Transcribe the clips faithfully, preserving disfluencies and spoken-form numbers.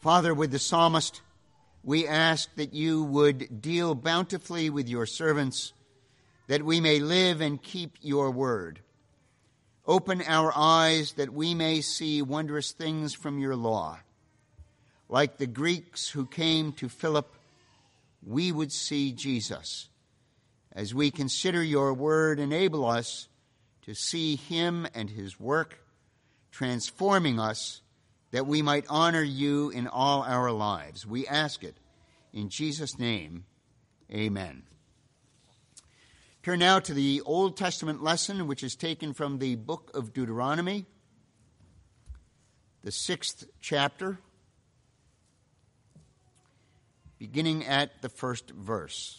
Father, with the psalmist, we ask that you would deal bountifully with your servants, that we may live and keep your word. Open our eyes that we may see wondrous things from your law. Like the Greeks who came to Philip, we would see Jesus. As we consider your word, enable us to see him and his work, transforming us that we might honor you in all our lives. We ask it in Jesus' name, amen. Turn now to the Old Testament lesson, which is taken from the book of Deuteronomy, the sixth chapter, beginning at the first verse.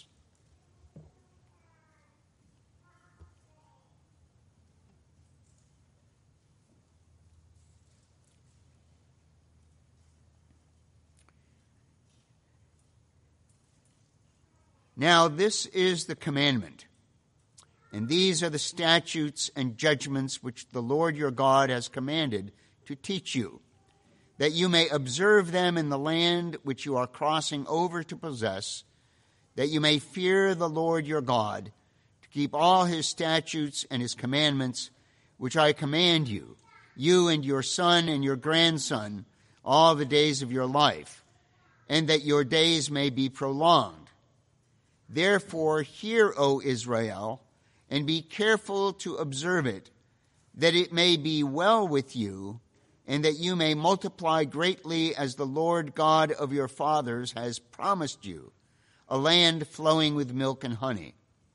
Now this is the commandment, and these are the statutes and judgments which the Lord your God has commanded to teach you, that you may observe them in the land which you are crossing over to possess, that you may fear the Lord your God, to keep all his statutes and his commandments, which I command you, you and your son and your grandson, all the days of your life, and that your days may be prolonged. Therefore, hear, O Israel, and be careful to observe it, that it may be well with you, and that you may multiply greatly as the Lord God of your fathers has promised you, a land flowing with milk and honey.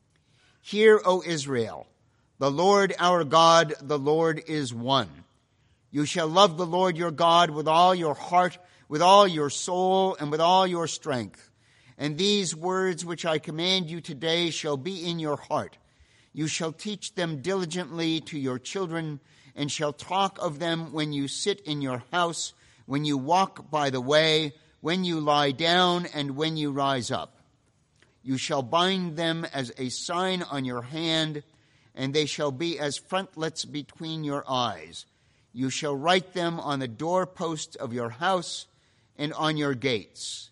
Hear, O Israel, the Lord our God, the Lord is one. You shall love the Lord your God with all your heart, with all your soul, and with all your strength. And these words which I command you today shall be in your heart. You shall teach them diligently to your children, and shall talk of them when you sit in your house, when you walk by the way, when you lie down, and when you rise up. You shall bind them as a sign on your hand, and they shall be as frontlets between your eyes. You shall write them on the doorposts of your house and on your gates.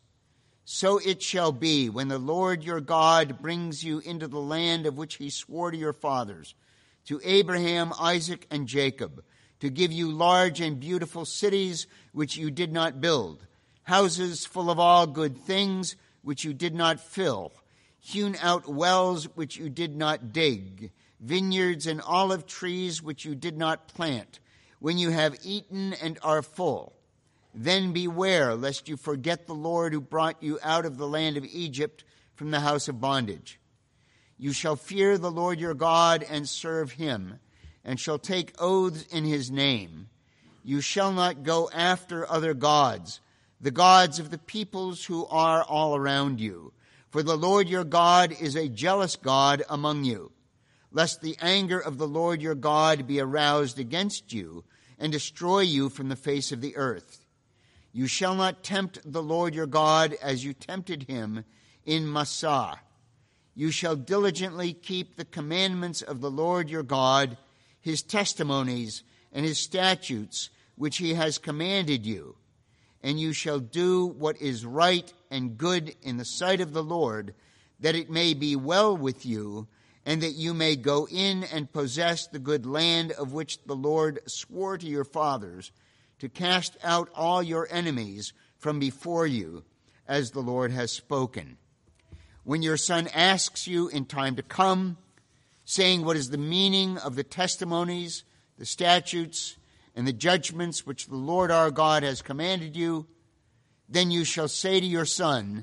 So it shall be when the Lord your God brings you into the land of which he swore to your fathers, to Abraham, Isaac, and Jacob, to give you large and beautiful cities which you did not build, houses full of all good things which you did not fill, hewn out wells which you did not dig, vineyards and olive trees which you did not plant, when you have eaten and are full. Then beware lest you forget the Lord who brought you out of the land of Egypt from the house of bondage. You shall fear the Lord your God and serve him, and shall take oaths in his name. You shall not go after other gods, the gods of the peoples who are all around you. For the Lord your God is a jealous God among you, lest the anger of the Lord your God be aroused against you and destroy you from the face of the earth. You shall not tempt the Lord your God as you tempted him in Massah. You shall diligently keep the commandments of the Lord your God, his testimonies and his statutes, which he has commanded you. And you shall do what is right and good in the sight of the Lord, that it may be well with you, and that you may go in and possess the good land of which the Lord swore to your fathers, to cast out all your enemies from before you, as the Lord has spoken. When your son asks you in time to come, saying, what is the meaning of the testimonies, the statutes, and the judgments which the Lord our God has commanded you, then you shall say to your son,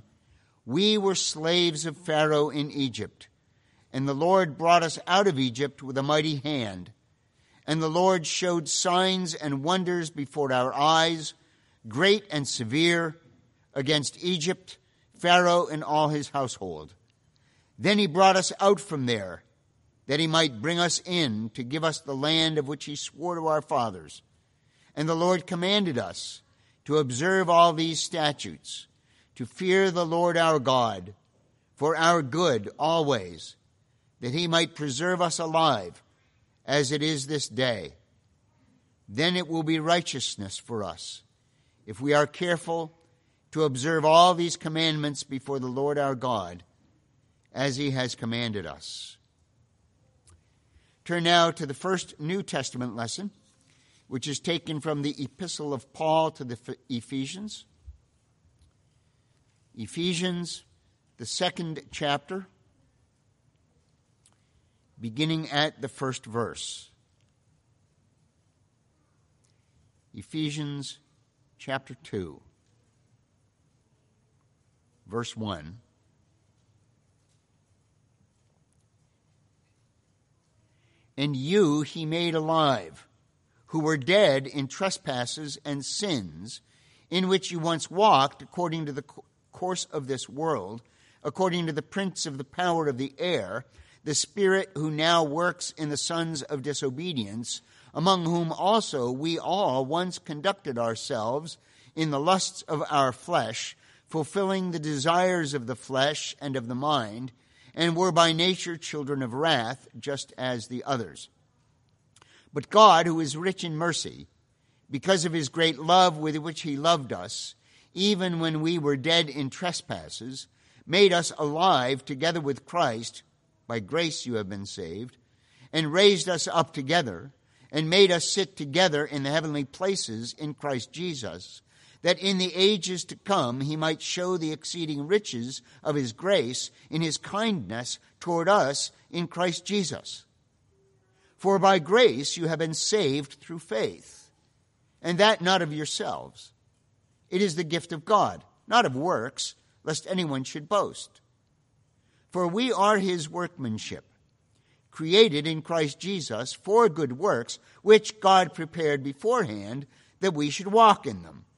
we were slaves of Pharaoh in Egypt, and the Lord brought us out of Egypt with a mighty hand. And the Lord showed signs and wonders before our eyes, great and severe, against Egypt, Pharaoh and all his household. Then he brought us out from there, that he might bring us in to give us the land of which he swore to our fathers. And the Lord commanded us to observe all these statutes, to fear the Lord our God, for our good always, that he might preserve us alive, as it is this day. Then it will be righteousness for us, if we are careful to observe all these commandments before the Lord our God, as he has commanded us. Turn now to the first New Testament lesson, which is taken from the Epistle of Paul to the Ephesians. Ephesians, the second chapter, beginning at the first verse. Ephesians chapter two, verse one. And you he made alive, who were dead in trespasses and sins, in which you once walked according to the course of this world, according to the prince of the power of the air, the spirit who now works in the sons of disobedience, among whom also we all once conducted ourselves in the lusts of our flesh, fulfilling the desires of the flesh and of the mind, and were by nature children of wrath, just as the others. But God, who is rich in mercy, because of his great love with which he loved us, even when we were dead in trespasses, made us alive together with Christ. By grace you have been saved, and raised us up together, and made us sit together in the heavenly places in Christ Jesus, that in the ages to come he might show the exceeding riches of his grace in his kindness toward us in Christ Jesus. For by grace you have been saved through faith, and that not of yourselves. It is the gift of God, not of works, lest anyone should boast. For we are his workmanship, created in Christ Jesus for good works, which God prepared beforehand that we should walk in them.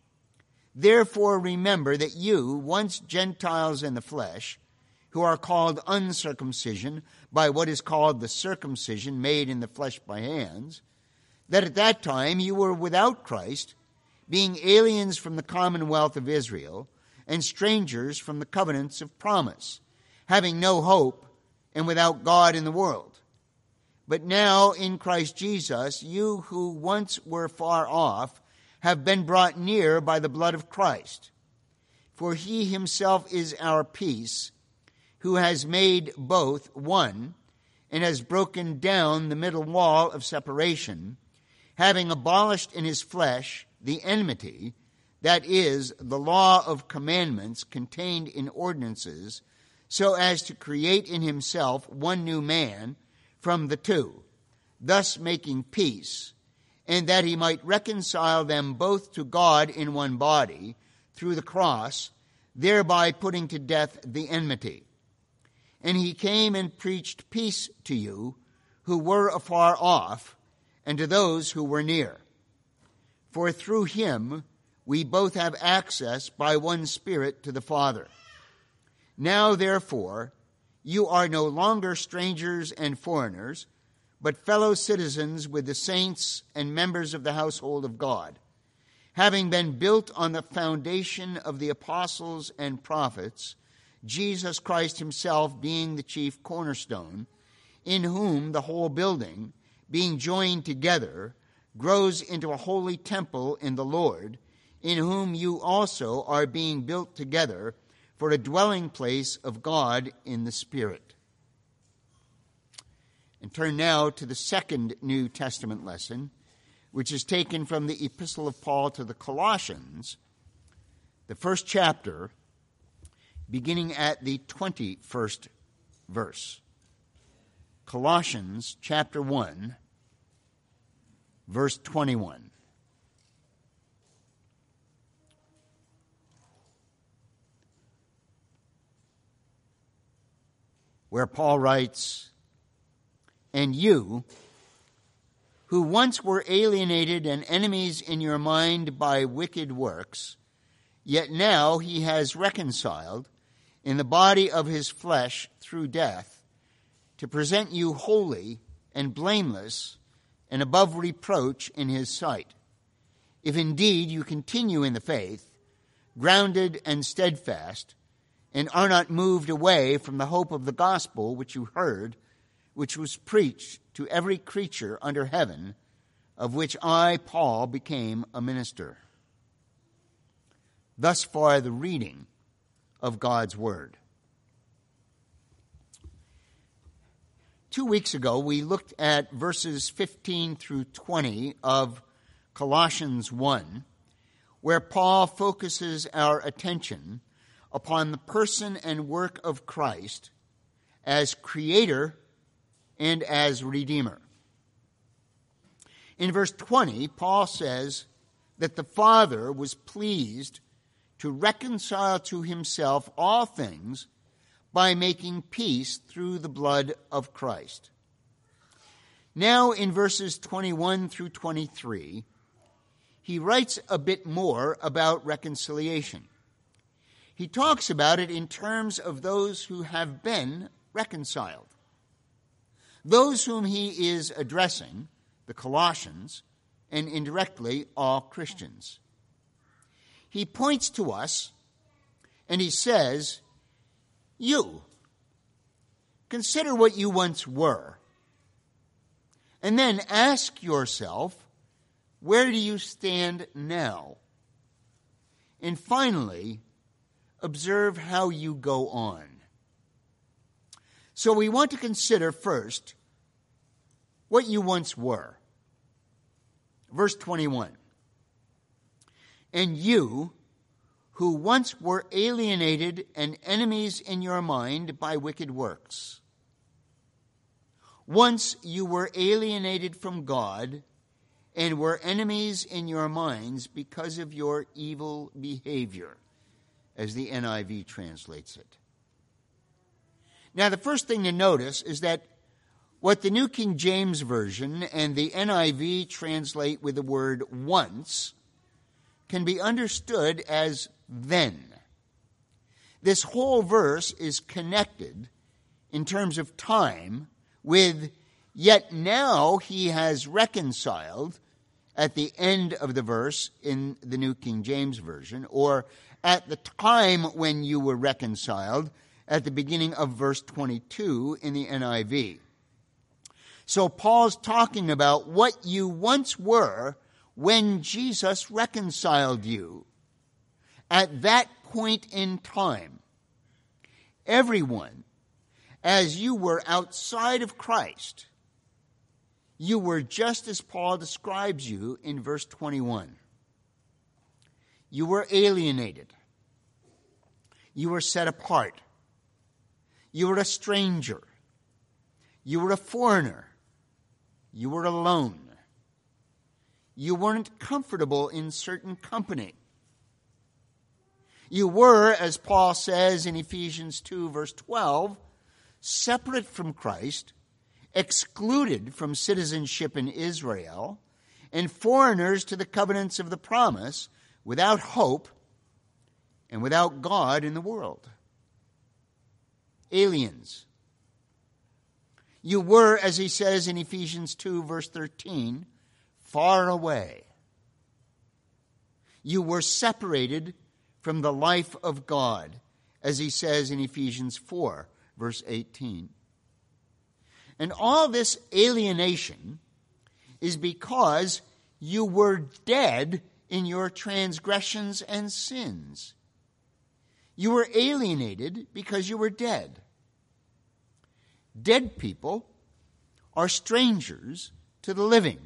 Therefore remember that you, once Gentiles in the flesh, who are called uncircumcision by what is called the circumcision made in the flesh by hands, that at that time you were without Christ, being aliens from the commonwealth of Israel, and strangers from the covenants of promise, having no hope and without God in the world. But now in Christ Jesus, you who once were far off have been brought near by the blood of Christ. For he himself is our peace, who has made both one, and has broken down the middle wall of separation, having abolished in his flesh the enmity, that is, the law of commandments contained in ordinances, so as to create in himself one new man from the two, thus making peace, and that he might reconcile them both to God in one body through the cross, thereby putting to death the enmity. And he came and preached peace to you who were afar off, and to those who were near. For through him we both have access by one Spirit to the Father. Now, therefore, you are no longer strangers and foreigners, but fellow citizens with the saints and members of the household of God, having been built on the foundation of the apostles and prophets, Jesus Christ himself being the chief cornerstone, in whom the whole building, being joined together, grows into a holy temple in the Lord, in whom you also are being built together for a dwelling place of God in the Spirit. And turn now to the second New Testament lesson, which is taken from the Epistle of Paul to the Colossians, the first chapter, beginning at the twenty-first verse. Colossians chapter one, verse twenty-one. Where Paul writes, "And you, who once were alienated and enemies in your mind by wicked works, yet now he has reconciled in the body of his flesh through death, to present you holy and blameless and above reproach in his sight. If indeed you continue in the faith, grounded and steadfast, and are not moved away from the hope of the gospel which you heard, which was preached to every creature under heaven, of which I, Paul, became a minister." Thus far, the reading of God's Word. Two weeks ago, we looked at verses fifteen through twenty of Colossians one, where Paul focuses our attention upon the person and work of Christ as Creator and as Redeemer. In verse twenty, Paul says that the Father was pleased to reconcile to himself all things by making peace through the blood of Christ. Now in verses twenty-one through twenty-three, he writes a bit more about reconciliation. He talks about it in terms of those who have been reconciled. Those whom he is addressing, the Colossians, and indirectly all Christians. He points to us and he says, you, consider what you once were, and then ask yourself, where do you stand now? And finally, observe how you go on. So we want to consider first what you once were. Verse twenty-one. And you, who once were alienated and enemies in your mind by wicked works. Once you were alienated from God and were enemies in your minds because of your evil behavior, as the N I V translates it. Now, the first thing to notice is that what the New King James Version and the N I V translate with the word once can be understood as then. This whole verse is connected in terms of time with yet now he has reconciled at the end of the verse in the New King James Version, or at the time when you were reconciled at the beginning of verse twenty-two in the N I V. So Paul's talking about what you once were when Jesus reconciled you. At that point in time, everyone, as you were outside of Christ, you were just as Paul describes you in verse twenty-one. You were alienated. You were set apart. You were a stranger. You were a foreigner. You were alone. You weren't comfortable in certain company. You were, as Paul says in Ephesians two, verse twelve, separate from Christ, excluded from citizenship in Israel, and foreigners to the covenants of the promise, without hope and without God in the world. Aliens. You were, as he says in Ephesians two, verse thirteen, far away. You were separated from the life of God, as he says in Ephesians four, verse eighteen. And all this alienation is because you were dead in your transgressions and sins. You were alienated because you were dead. Dead people are strangers to the living.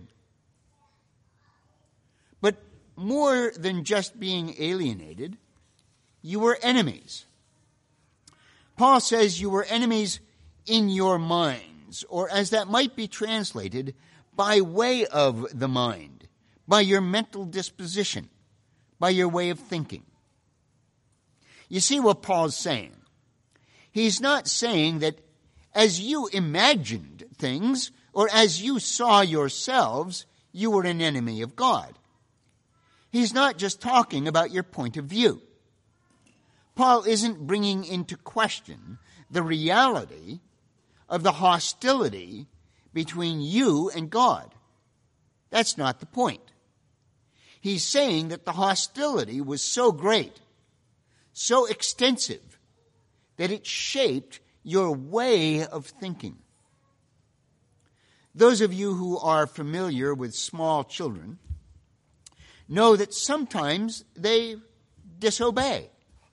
But more than just being alienated, you were enemies. Paul says you were enemies in your minds, or as that might be translated, by way of the mind, by your mental disposition, by your way of thinking. You see what Paul's saying? He's not saying that as you imagined things, or as you saw yourselves, you were an enemy of God. He's not just talking about your point of view. Paul isn't bringing into question the reality of the hostility between you and God. That's not the point. He's saying that the hostility was so great, so extensive, that it shaped your way of thinking. Those of you who are familiar with small children know that sometimes they disobey.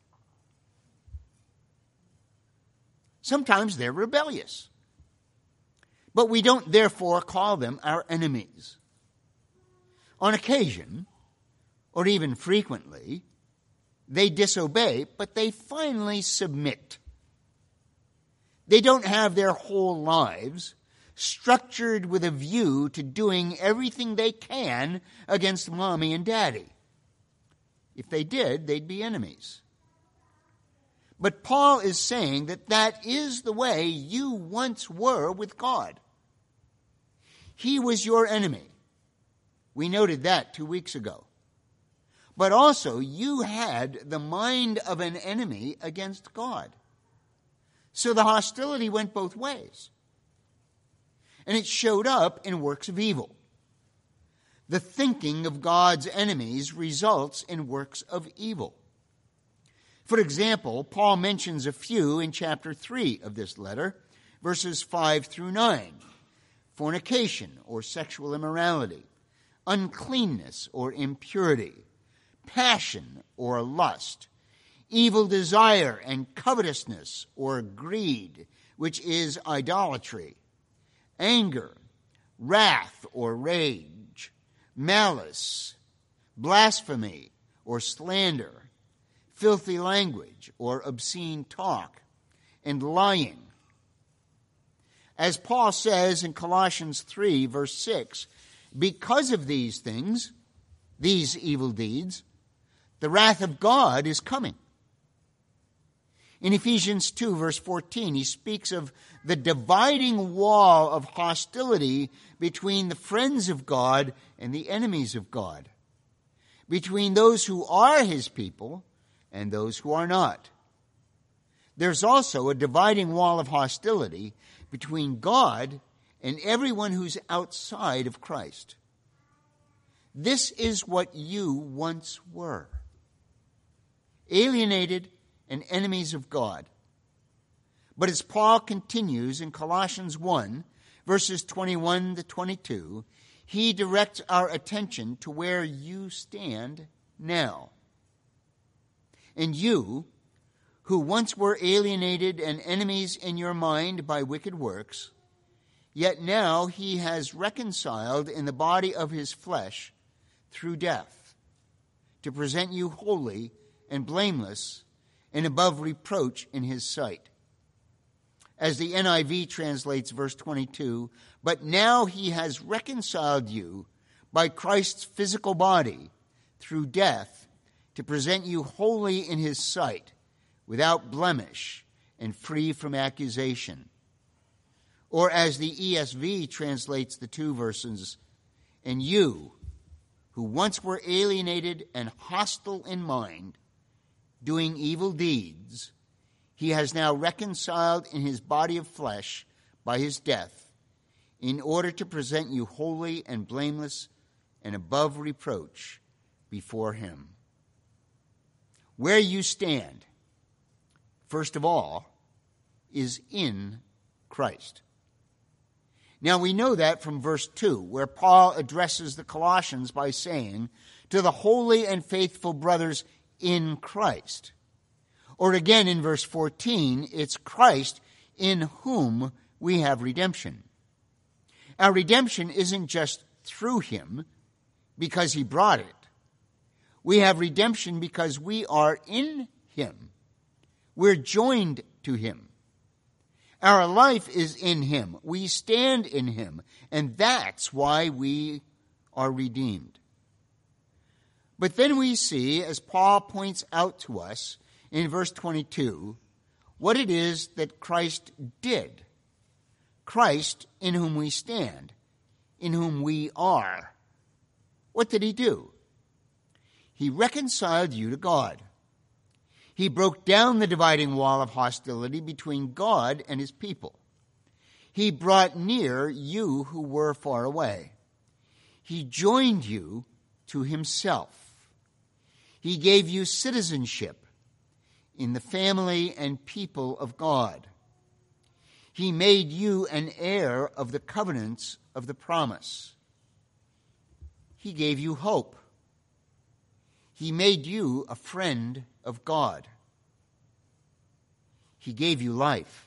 Sometimes they're rebellious. But we don't therefore call them our enemies. On occasion, or even frequently, they disobey, but they finally submit. They don't have their whole lives structured with a view to doing everything they can against mommy and daddy. If they did, they'd be enemies. But Paul is saying that that is the way you once were with God. He was your enemy. We noted that two weeks ago. But also, you had the mind of an enemy against God. So the hostility went both ways. And it showed up in works of evil. The thinking of God's enemies results in works of evil. For example, Paul mentions a few in chapter three of this letter, verses five through nine. Fornication, or sexual immorality. Uncleanness, or impurity. Passion, or lust. Evil desire and covetousness, or greed, which is idolatry. Anger, wrath, or rage. Malice, blasphemy, or slander. Filthy language, or obscene talk, and lying. As Paul says in Colossians three, verse six, because of these things, these evil deeds, the wrath of God is coming. In Ephesians two, verse fourteen, he speaks of the dividing wall of hostility between the friends of God and the enemies of God, between those who are his people and those who are not. There's also a dividing wall of hostility between God and everyone who's outside of Christ. This is what you once were. Alienated and enemies of God. But as Paul continues in Colossians one, verses twenty-one to twenty-two, he directs our attention to where you stand now. And you, who once were alienated and enemies in your mind by wicked works, yet now he has reconciled in the body of his flesh through death, to present you holy and blameless and above reproach in his sight. As the N I V translates verse twenty-two, but now he has reconciled you by Christ's physical body through death, to present you holy in his sight, without blemish and free from accusation. Or as the E S V translates the two verses, and you, who once were alienated and hostile in mind, doing evil deeds, he has now reconciled in his body of flesh by his death, in order to present you holy and blameless and above reproach before him. Where you stand, first of all, is in Christ. Now we know that from verse two, where Paul addresses the Colossians by saying, to the holy and faithful brothers in Christ. Or again in verse fourteen, it's Christ in whom we have redemption. Our redemption isn't just through him because he brought it. We have redemption because we are in him. We're joined to him. Our life is in him. We stand in him. And that's why we are redeemed. But then we see, as Paul points out to us in verse twenty-two, what it is that Christ did. Christ in whom we stand, in whom we are. What did he do? He reconciled you to God. He broke down the dividing wall of hostility between God and his people. He brought near you who were far away. He joined you to himself. He gave you citizenship in the family and people of God. He made you an heir of the covenants of the promise. He gave you hope. He made you a friend of God. He gave you life.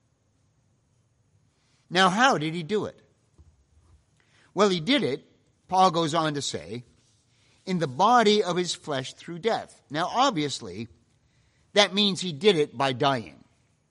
Now, how did he do it? Well, he did it, Paul goes on to say, in the body of his flesh through death. Now, obviously, that means he did it by dying.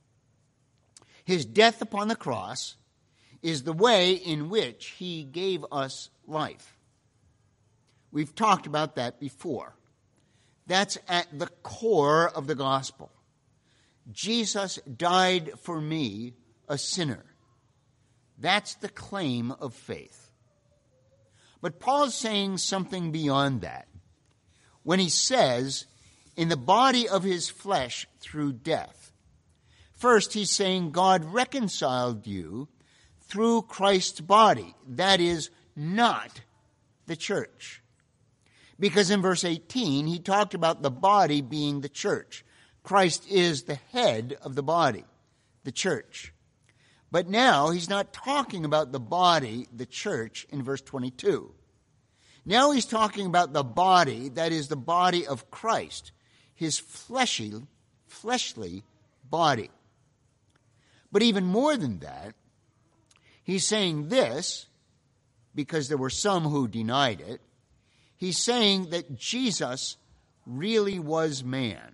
His death upon the cross is the way in which he gave us life. We've talked about that before. That's at the core of the gospel. Jesus died for me, a sinner. That's the claim of faith. But Paul's saying something beyond that when he says, in the body of his flesh through death. First, he's saying God reconciled you through Christ's body. That is, not the church. Because in verse eighteen, he talked about the body being the church. Christ is the head of the body, the church. But now he's not talking about the body, the church, in verse twenty-two. Now he's talking about the body, that is the body of Christ, his fleshy, fleshly body. But even more than that, he's saying this, because there were some who denied it, he's saying that Jesus really was man.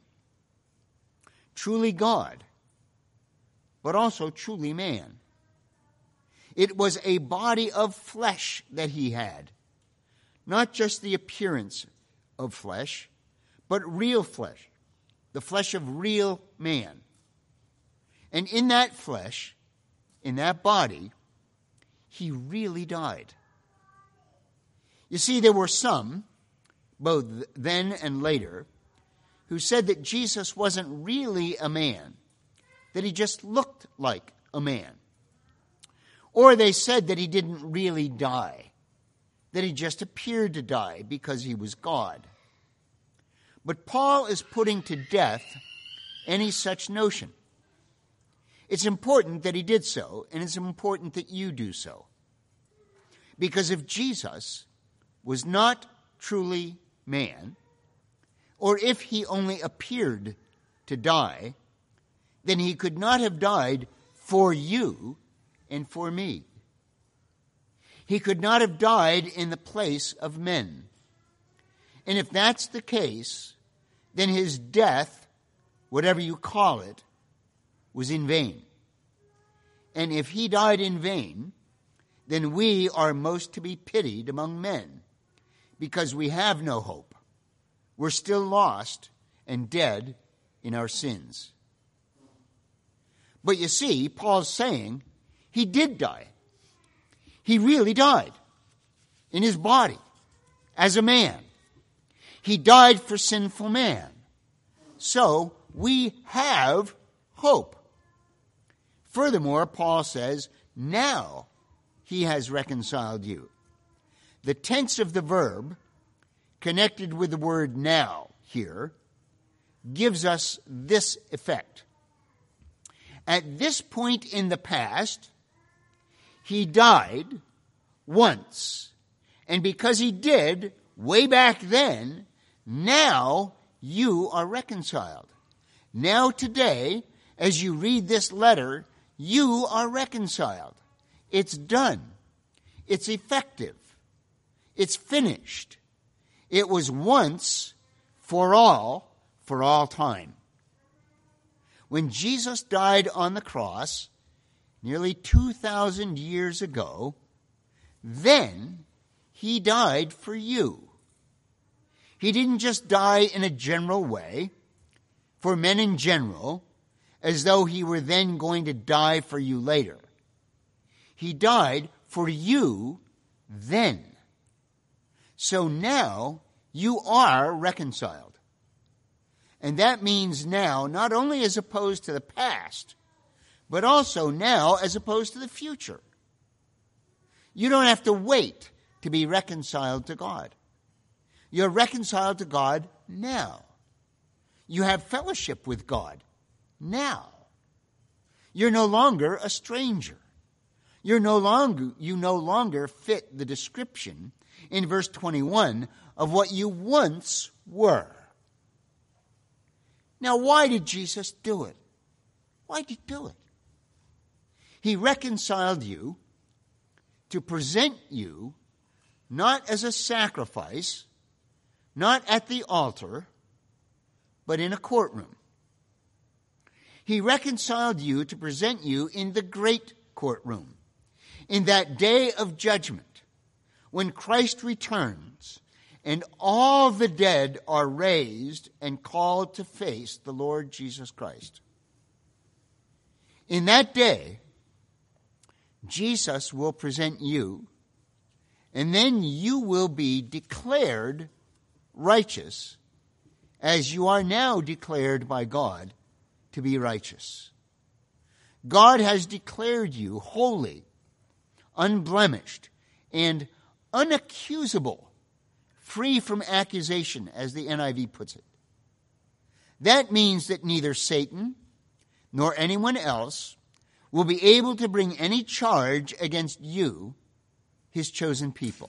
Truly God, but also truly man. It was a body of flesh that he had. Not just the appearance of flesh, but real flesh. The flesh of real man. And in that flesh, in that body, he really died. You see, there were some, both then and later, who said that Jesus wasn't really a man, that he just looked like a man. Or they said that he didn't really die, that he just appeared to die because he was God. But Paul is putting to death any such notion. It's important that he did so, and it's important that you do so. Because if Jesus was not truly man, or if he only appeared to die, then he could not have died for you and for me. He could not have died in the place of men. And if that's the case, then his death, whatever you call it, was in vain. And if he died in vain, then we are most to be pitied among men, because we have no hope. We're still lost and dead in our sins. But you see, Paul's saying he did die. He really died in his body as a man. He died for sinful man. So we have hope. Furthermore, Paul says, now he has reconciled you. The tense of the verb, connected with the word now here, gives us this effect. At this point in the past, he died once. And because he did, way back then, now you are reconciled. Now today, as you read this letter, you are reconciled. It's done. It's effective. It's finished. It was once for all, for all time. When Jesus died on the cross, nearly two thousand years ago, then he died for you. He didn't just die in a general way, for men in general, as though he were then going to die for you later. He died for you then. So now you are reconciled. And that means now, not only as opposed to the past, but also now as opposed to the future. You don't have to wait to be reconciled to God. You're reconciled to God now. You have fellowship with God now. You're no longer a stranger. You're no longer, you no longer fit the description in verse twenty-one of what you once were. Now, why did Jesus do it? Why did he do it? He reconciled you to present you not as a sacrifice, not at the altar, but in a courtroom. He reconciled you to present you in the great courtroom, in that day of judgment, when Christ returns and all the dead are raised and called to face the Lord Jesus Christ. In that day, Jesus will present you, and then you will be declared righteous as you are now declared by God to be righteous. God has declared you holy, unblemished, and unaccusable, free from accusation, as the N I V puts it. That means that neither Satan nor anyone else will be able to bring any charge against you, his chosen people.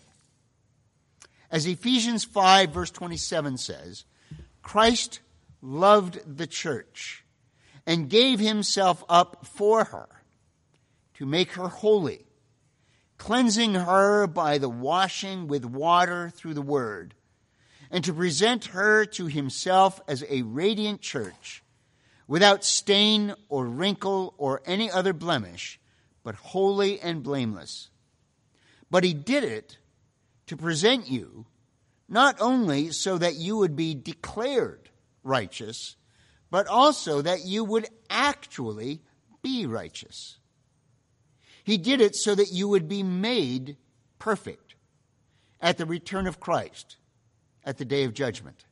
As Ephesians five, verse twenty-seven says, Christ loved the church and gave himself up for her to make her holy, cleansing her by the washing with water through the word, and to present her to himself as a radiant church, without stain or wrinkle or any other blemish, but holy and blameless. But he did it to present you not only so that you would be declared righteous, but also that you would actually be righteous. He did it so that you would be made perfect at the return of Christ, at the day of judgment.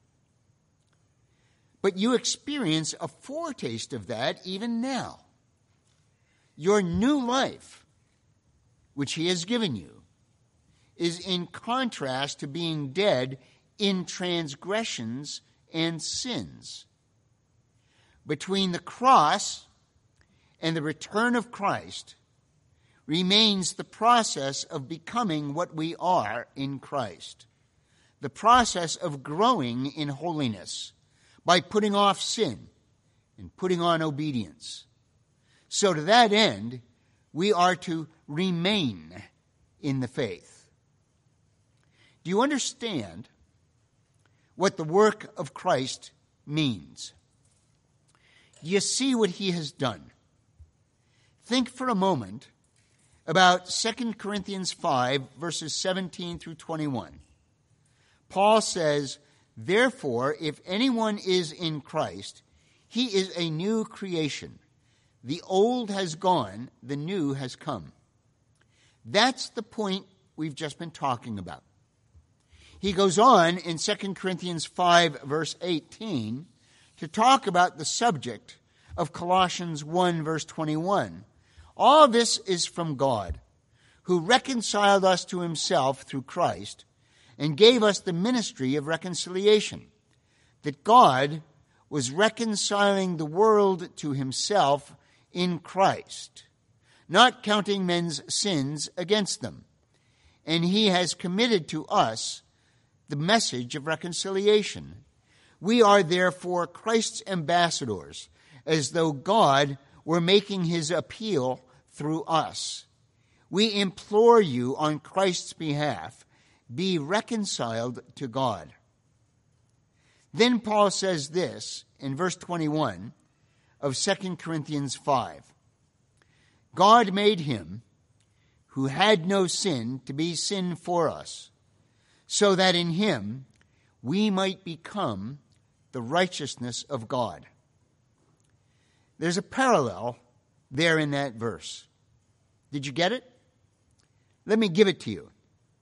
But you experience a foretaste of that even now. Your new life, which he has given you, is in contrast to being dead in transgressions and sins. Between the cross and the return of Christ remains the process of becoming what we are in Christ, the process of growing in holiness by putting off sin and putting on obedience. So to that end, we are to remain in the faith. Do you understand what the work of Christ means? Do you see what he has done? Think for a moment about Second Corinthians five, verses seventeen through twenty-one. Paul says, Therefore, if anyone is in Christ, he is a new creation. The old has gone, the new has come. That's the point we've just been talking about. He goes on in Second Corinthians five, verse eighteen, to talk about the subject of Colossians one, verse twenty-one. All this is from God, who reconciled us to himself through Christ, and gave us the ministry of reconciliation, that God was reconciling the world to himself in Christ, not counting men's sins against them. And he has committed to us the message of reconciliation. We are therefore Christ's ambassadors, as though God were making his appeal through us. We implore you on Christ's behalf, be reconciled to God. Then Paul says this in verse twenty-one of Second Corinthians five. God made him who had no sin to be sin for us, so that in him we might become the righteousness of God. There's a parallel there in that verse. Did you get it? Let me give it to you.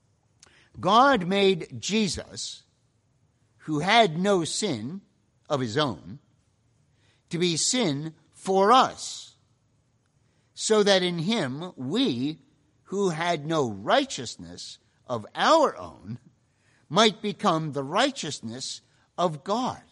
God made Jesus, who had no sin of his own, to be sin for us, so that in him we, who had no righteousness of our own, might become the righteousness of God.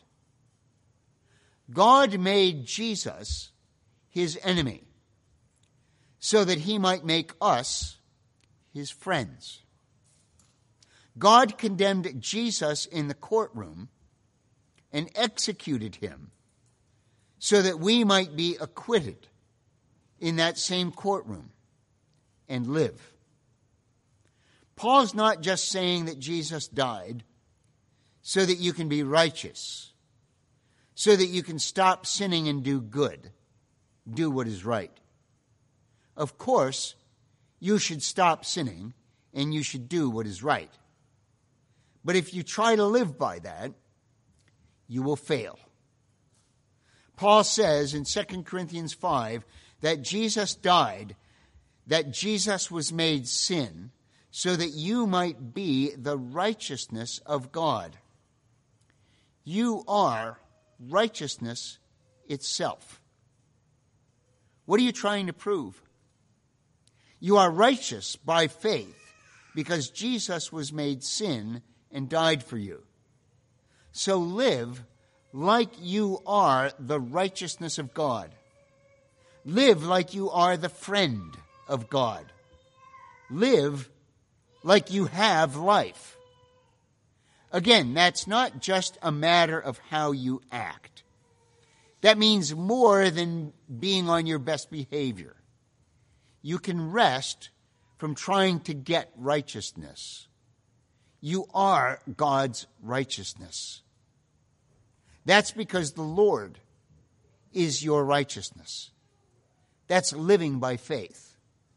God made Jesus his enemy, so that he might make us his friends. God condemned Jesus in the courtroom and executed him so that we might be acquitted in that same courtroom and live. Paul's not just saying that Jesus died so that you can be righteous, so that you can stop sinning and do good, do what is right. Of course, you should stop sinning and you should do what is right. But if you try to live by that, you will fail. Paul says in Second Corinthians five that Jesus died, that Jesus was made sin, so that you might be the righteousness of God. You are righteousness itself. What are you trying to prove? You are righteous by faith because Jesus was made sin and died for you. So live like you are the righteousness of God. Live like you are the friend of God. Live like you have life. Again, that's not just a matter of how you act. That means more than being on your best behavior. You can rest from trying to get righteousness. You are God's righteousness. That's because the Lord is your righteousness. That's living by faith.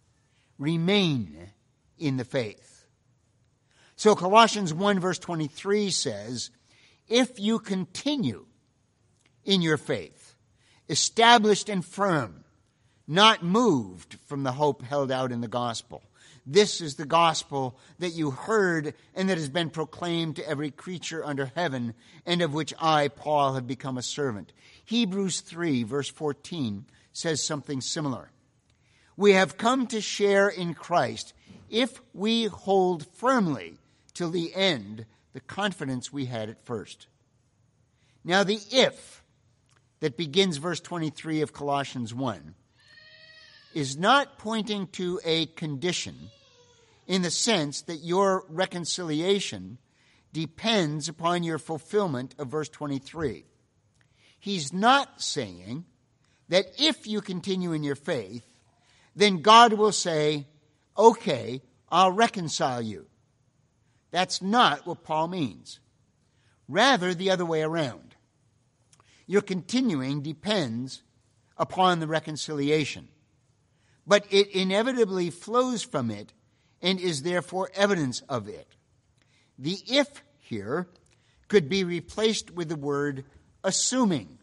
Remain in the faith. So Colossians one verse twenty-three says, if you continue in your faith, established and firm, not moved from the hope held out in the gospel. This is the gospel that you heard and that has been proclaimed to every creature under heaven, and of which I, Paul, have become a servant. Hebrews three verse fourteen says something similar. We have come to share in Christ if we hold firmly till the end the confidence we had at first. Now the if that begins verse twenty-three of Colossians one is not pointing to a condition in the sense that your reconciliation depends upon your fulfillment of verse twenty-three. He's not saying that if you continue in your faith, then God will say, okay, I'll reconcile you. That's not what Paul means. Rather, the other way around. Your continuing depends upon the reconciliation, but it inevitably flows from it and is therefore evidence of it. The if here could be replaced with the word assuming.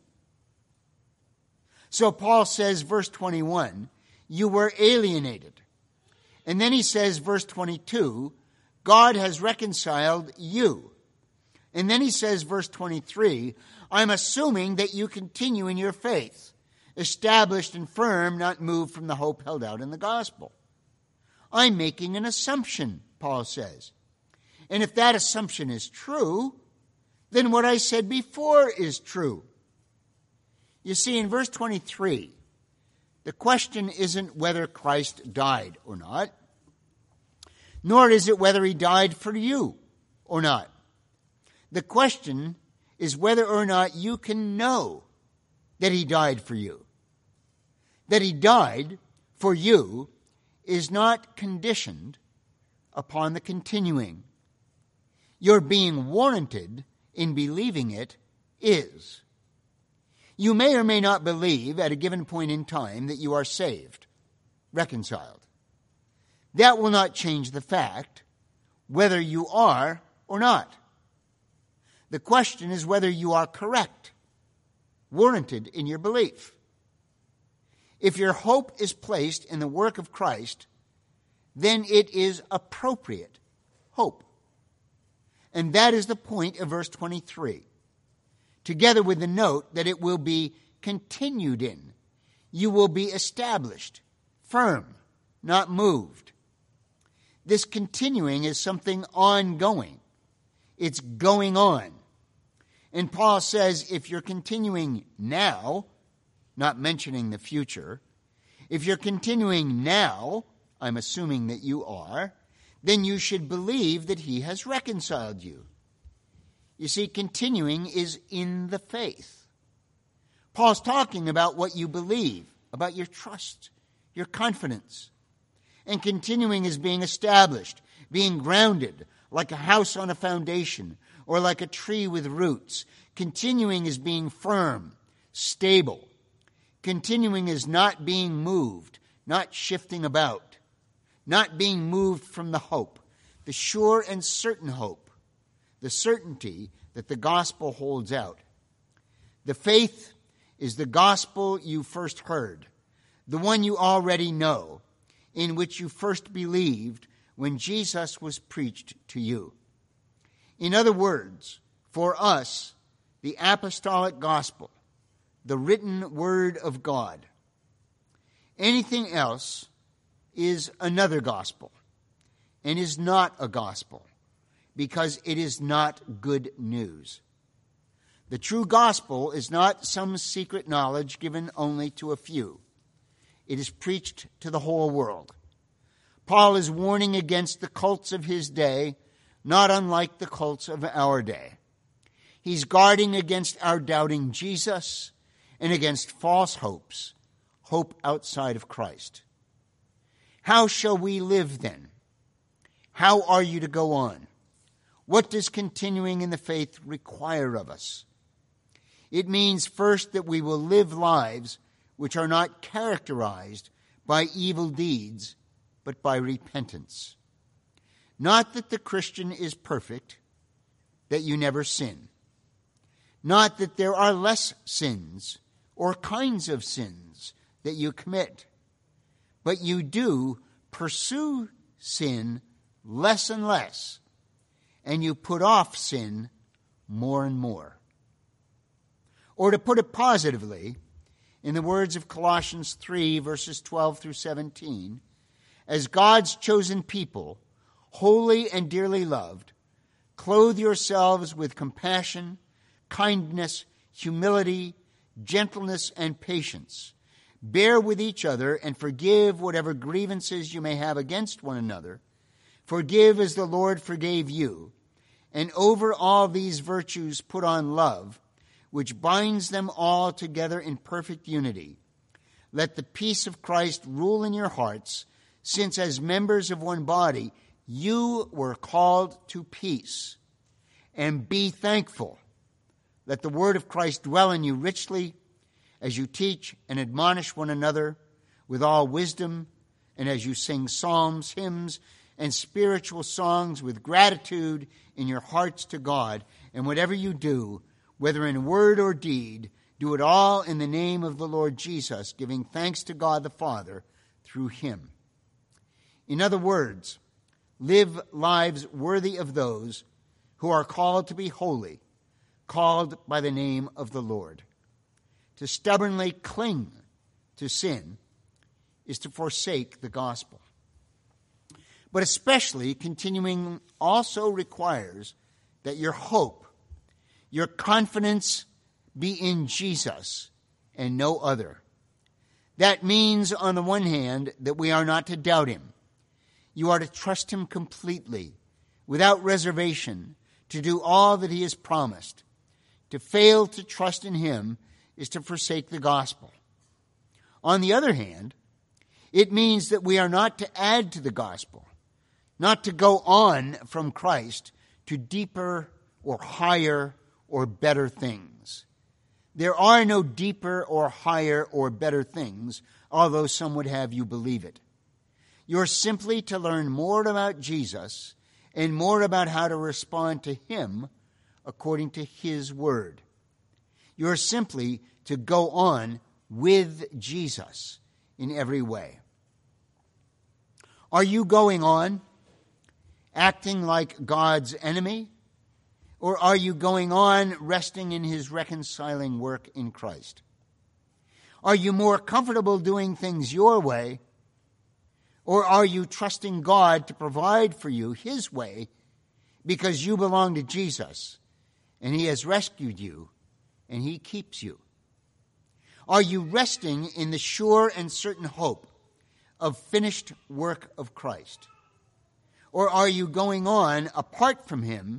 So Paul says, verse twenty-one, you were alienated. And then he says, verse twenty-two, God has reconciled you. And then he says, verse twenty-three, I'm assuming that you continue in your faith, established and firm, not moved from the hope held out in the gospel. I'm making an assumption, Paul says. And if that assumption is true, then what I said before is true. You see, in verse twenty-three, the question isn't whether Christ died or not, nor is it whether he died for you or not. The question is whether or not you can know that he died for you. That he died for you is not conditioned upon the continuing. Your being warranted in believing it is. You may or may not believe at a given point in time that you are saved, reconciled. That will not change the fact whether you are or not. The question is whether you are correct, warranted in your belief. If your hope is placed in the work of Christ, then it is appropriate hope. And that is the point of verse twenty-three. Together with the note that it will be continued in. You will be established, firm, not moved. This continuing is something ongoing. It's going on. And Paul says if you're continuing now, not mentioning the future, if you're continuing now, I'm assuming that you are, then you should believe that he has reconciled you. You see, continuing is in the faith. Paul's talking about what you believe, about your trust, your confidence. And continuing is being established, being grounded, like a house on a foundation, or like a tree with roots. Continuing is being firm, stable. Continuing is not being moved, not shifting about, not being moved from the hope, the sure and certain hope, the certainty that the gospel holds out. The faith is the gospel you first heard, the one you already know, in which you first believed when Jesus was preached to you. In other words, for us, the apostolic gospel, the written word of God. Anything else is another gospel and is not a gospel because it is not good news. The true gospel is not some secret knowledge given only to a few. It is preached to the whole world. Paul is warning against the cults of his day, not unlike the cults of our day. He's guarding against our doubting Jesus and against false hopes, hope outside of Christ. How shall we live then? How are you to go on? What does continuing in the faith require of us? It means first that we will live lives which are not characterized by evil deeds, but by repentance. Not that the Christian is perfect, that you never sin. Not that there are less sins or kinds of sins that you commit, but you do pursue sin less and less, and you put off sin more and more. Or to put it positively, in the words of Colossians three, verses twelve through seventeen, as God's chosen people, holy and dearly loved, clothe yourselves with compassion, kindness, humility, gentleness, and patience. Bear with each other and forgive whatever grievances you may have against one another. Forgive as the Lord forgave you. And over all these virtues put on love, which binds them all together in perfect unity. Let the peace of Christ rule in your hearts, since as members of one body, you were called to peace. And be thankful. Let the word of Christ dwell in you richly, as you teach and admonish one another with all wisdom, and as you sing psalms, hymns, and spiritual songs with gratitude in your hearts to God. And whatever you do, whether in word or deed, do it all in the name of the Lord Jesus, giving thanks to God the Father through him. In other words, live lives worthy of those who are called to be holy, called by the name of the Lord. To stubbornly cling to sin is to forsake the gospel. But especially continuing also requires that your hope, your confidence be in Jesus and no other. That means, on the one hand, that we are not to doubt him. You are to trust him completely, without reservation, to do all that he has promised. To fail to trust in him is to forsake the gospel. On the other hand, it means that we are not to add to the gospel, not to go on from Christ to deeper or higher or better things. There are no deeper or higher or better things, although some would have you believe it. You're simply to learn more about Jesus and more about how to respond to him according to his word. You're simply to go on with Jesus in every way. Are you going on acting like God's enemy? Or are you going on resting in his reconciling work in Christ? Are you more comfortable doing things your way? Or are you trusting God to provide for you his way because you belong to Jesus and he has rescued you and he keeps you? Are you resting in the sure and certain hope of finished work of Christ? Or are you going on apart from him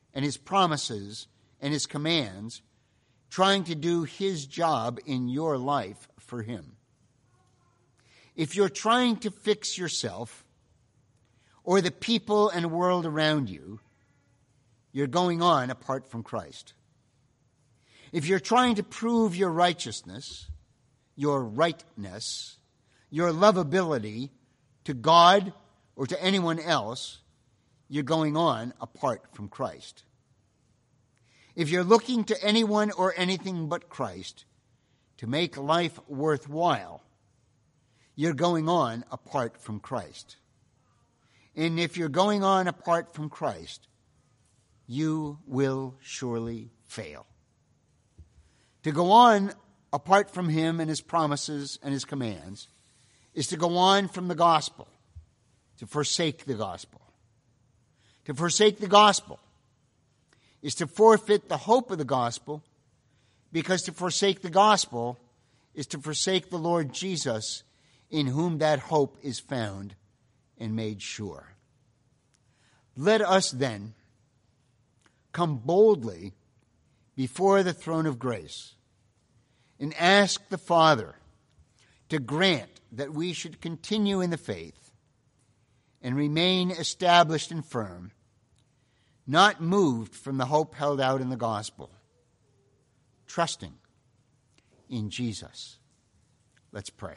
and his promises and his commands, trying to do his job in your life for him. If you're trying to fix yourself or the people and world around you, you're going on apart from Christ. If you're trying to prove your righteousness, your rightness, your lovability to God or to anyone else, you're going on apart from Christ. If you're looking to anyone or anything but Christ to make life worthwhile, you're going on apart from Christ. And if you're going on apart from Christ, you will surely fail. To go on apart from him and his promises and his commands is to go on from the gospel, to forsake the gospel. To forsake the gospel is to forfeit the hope of the gospel, because to forsake the gospel is to forsake the Lord Jesus, in whom that hope is found and made sure. Let us then come boldly before the throne of grace and ask the Father to grant that we should continue in the faith and remain established and firm, not moved from the hope held out in the gospel, trusting in Jesus. Let's pray.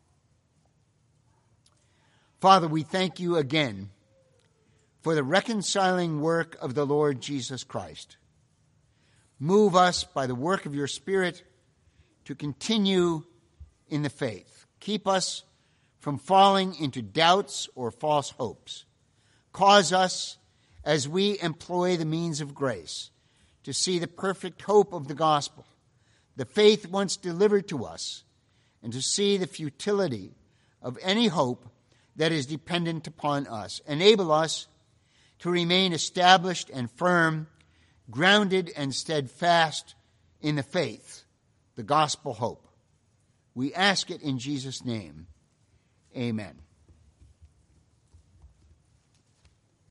Father, we thank you again for the reconciling work of the Lord Jesus Christ. Move us by the work of your Spirit to continue in the faith. Keep us from falling into doubts or false hopes. Cause us, as we employ the means of grace, to see the perfect hope of the gospel, the faith once delivered to us, and to see the futility of any hope that is dependent upon us. Enable us to remain established and firm, grounded and steadfast in the faith, the gospel hope. We ask it in Jesus' name. Amen.